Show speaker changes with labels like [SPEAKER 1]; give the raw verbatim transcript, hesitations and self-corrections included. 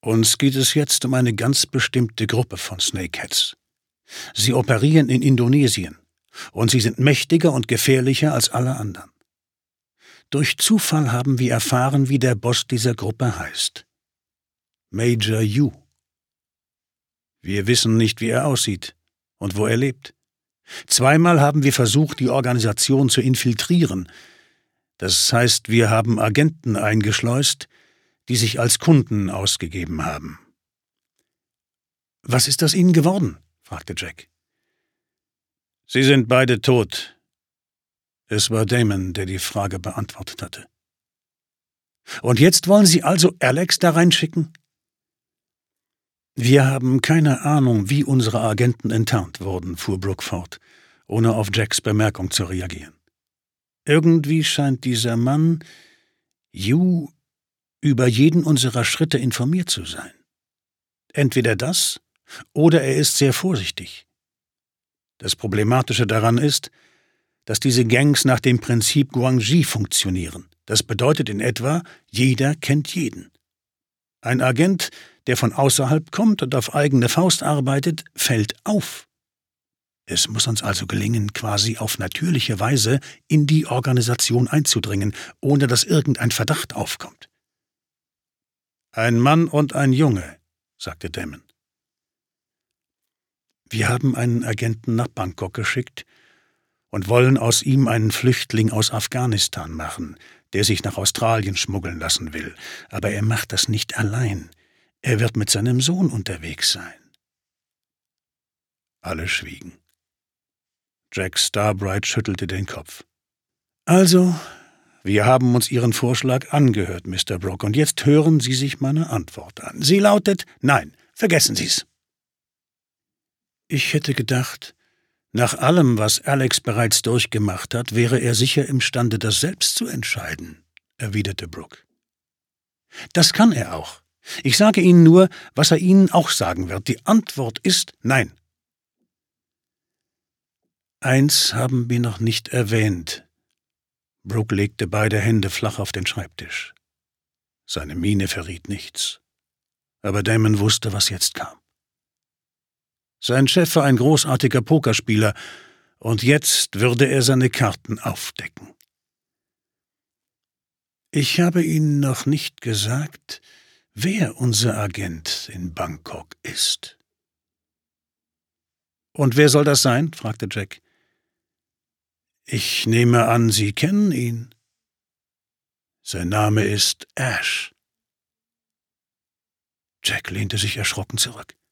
[SPEAKER 1] Uns geht es jetzt um eine ganz bestimmte Gruppe von Snakeheads. Sie operieren in Indonesien, und sie sind mächtiger und gefährlicher als alle anderen. Durch Zufall haben wir erfahren, wie der Boss dieser Gruppe heißt. Major Yu. Wir wissen nicht, wie er aussieht und wo er lebt. Zweimal haben wir versucht, die Organisation zu infiltrieren. Das heißt, wir haben Agenten eingeschleust, die sich als Kunden ausgegeben haben. »Was ist aus ihnen geworden?« fragte Jack. »Sie sind beide tot.« Es war Damon, der die Frage beantwortet hatte. »Und jetzt wollen Sie also Alex da reinschicken?« »Wir haben keine Ahnung, wie unsere Agenten enttarnt wurden«, fuhr Brooke fort, ohne auf Jacks Bemerkung zu reagieren. »Irgendwie scheint dieser Mann, Yu, über jeden unserer Schritte informiert zu sein. Entweder das, oder er ist sehr vorsichtig. Das Problematische daran ist, dass diese Gangs nach dem Prinzip Guangxi funktionieren. Das bedeutet in etwa, jeder kennt jeden. Ein Agent, der von außerhalb kommt und auf eigene Faust arbeitet, fällt auf. Es muss uns also gelingen, quasi auf natürliche Weise in die Organisation einzudringen, ohne dass irgendein Verdacht aufkommt.« »Ein Mann und ein Junge«, sagte Damon. »Wir haben einen Agenten nach Bangkok geschickt und wollen aus ihm einen Flüchtling aus Afghanistan machen, der sich nach Australien schmuggeln lassen will. Aber er macht das nicht allein. Er wird mit seinem Sohn unterwegs sein.« Alle schwiegen. Jack Starbright schüttelte den Kopf. »Also, wir haben uns Ihren Vorschlag angehört, Mister Brooke, und jetzt hören Sie sich meine Antwort an. Sie lautet, nein, vergessen Sie's.« »Ich hätte gedacht, nach allem, was Alex bereits durchgemacht hat, wäre er sicher imstande, das selbst zu entscheiden«, erwiderte Brooke. »Das kann er auch. Ich sage Ihnen nur, was er Ihnen auch sagen wird. Die Antwort ist nein.« »Eins haben wir noch nicht erwähnt.« Brooke legte beide Hände flach auf den Schreibtisch. Seine Miene verriet nichts. Aber Damon wusste, was jetzt kam. Sein Chef war ein großartiger Pokerspieler, und jetzt würde er seine Karten aufdecken. »Ich habe Ihnen noch nicht gesagt, wer unser Agent in Bangkok ist.« »Und wer soll das sein?« fragte Jack. »Ich nehme an, Sie kennen ihn. Sein Name ist Ash.« Jack lehnte sich erschrocken zurück.